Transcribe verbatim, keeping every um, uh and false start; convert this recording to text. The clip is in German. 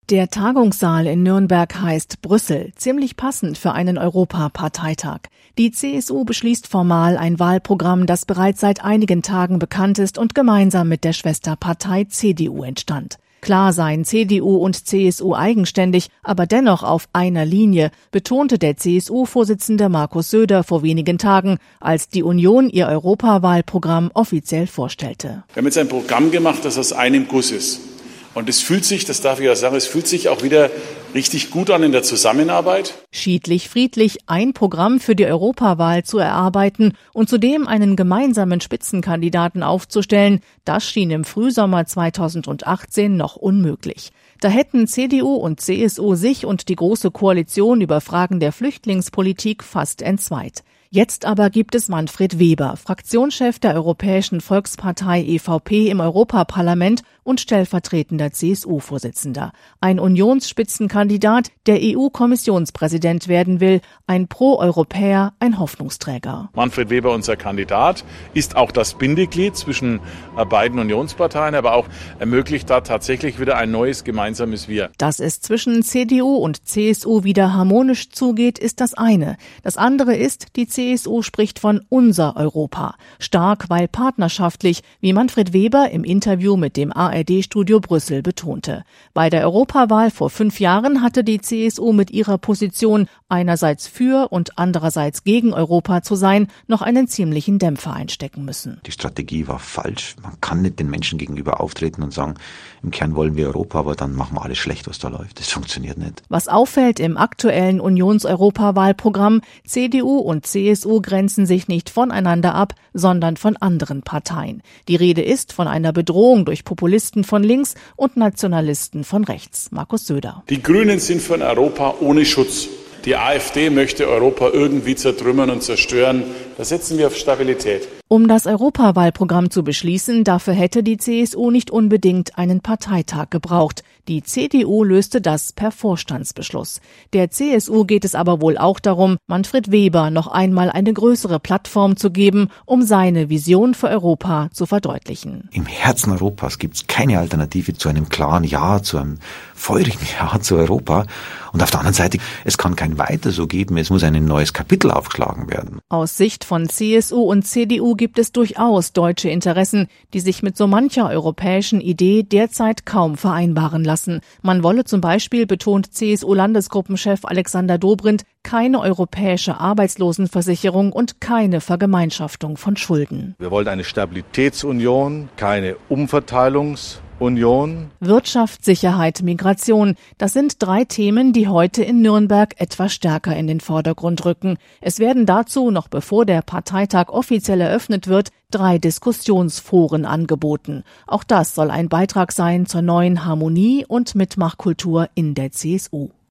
Der Tagungssaal in Nürnberg heißt Brüssel, ziemlich passend für einen Europaparteitag. Die C S U beschließt formal ein Wahlprogramm, das bereits seit einigen Tagen bekannt ist und gemeinsam mit der Schwesterpartei C D U entstand. Klar seien C D U und C S U eigenständig, aber dennoch auf einer Linie, betonte der C S U-Vorsitzende Markus Söder vor wenigen Tagen, als die Union ihr Europawahlprogramm offiziell vorstellte. Wir haben jetzt ein Programm gemacht, das aus einem Guss ist. Und es fühlt sich, das darf ich ja sagen, es fühlt sich auch wieder richtig gut an in der Zusammenarbeit. Schiedlich-friedlich ein Programm für die Europawahl zu erarbeiten und zudem einen gemeinsamen Spitzenkandidaten aufzustellen, das schien im Frühsommer zweitausendachtzehn noch unmöglich. Da hätten C D U und C S U sich und die Große Koalition über Fragen der Flüchtlingspolitik fast entzweit. Jetzt aber gibt es Manfred Weber, Fraktionschef der Europäischen Volkspartei E V P im Europaparlament und stellvertretender C S U-Vorsitzender. Ein Unionsspitzenkandidat, der E U-Kommissionspräsident werden will, ein Pro-Europäer, ein Hoffnungsträger. Manfred Weber, unser Kandidat, ist auch das Bindeglied zwischen beiden Unionsparteien, aber auch ermöglicht da tatsächlich wieder ein neues gemeinsames Wir. Dass es zwischen C D U und C S U wieder harmonisch zugeht, ist das eine. Das andere ist, die C S U spricht von unser Europa. Stark, weil partnerschaftlich, wie Manfred Weber im Interview mit dem A R D-Studio Brüssel betonte. Bei der Europawahl vor fünf Jahren hatte die C S U mit ihrer Position, einerseits für und andererseits gegen Europa zu sein, noch einen ziemlichen Dämpfer einstecken müssen. Die Strategie war falsch. Man kann nicht den Menschen gegenüber auftreten und sagen, im Kern wollen wir Europa, aber dann machen wir alles schlecht, was da läuft. Das funktioniert nicht. Was auffällt im aktuellen Unions-Europawahlprogramm, C D U und C S U grenzen sich nicht voneinander ab, sondern von anderen Parteien. Die Rede ist von einer Bedrohung durch Populisten von links und Nationalisten von rechts. Markus Söder. Die Grünen sind für ein Europa ohne Schutz. Die AfD möchte Europa irgendwie zertrümmern und zerstören. Da setzen wir auf Stabilität. Um das Europawahlprogramm zu beschließen, dafür hätte die C S U nicht unbedingt einen Parteitag gebraucht. Die C D U löste das per Vorstandsbeschluss. Der C S U geht es aber wohl auch darum, Manfred Weber noch einmal eine größere Plattform zu geben, um seine Vision für Europa zu verdeutlichen. Im Herzen Europas gibt es keine Alternative zu einem klaren Ja, zu einem feurigen Ja zu Europa. Und auf der anderen Seite, es kann kein Weiter so geben, es muss ein neues Kapitel aufgeschlagen werden. Aus Sicht von C S U und C D U gibt es durchaus deutsche Interessen, die sich mit so mancher europäischen Idee derzeit kaum vereinbaren lassen. Man wolle zum Beispiel, betont C S U-Landesgruppenchef Alexander Dobrindt, keine europäische Arbeitslosenversicherung und keine Vergemeinschaftung von Schulden. Wir wollen eine Stabilitätsunion, keine Umverteilungs- Union. Wirtschaft, Sicherheit, Migration. Das sind drei Themen, die heute in Nürnberg etwas stärker in den Vordergrund rücken. Es werden dazu, noch bevor der Parteitag offiziell eröffnet wird, drei Diskussionsforen angeboten. Auch das soll ein Beitrag sein zur neuen Harmonie und Mitmachkultur in der C S U.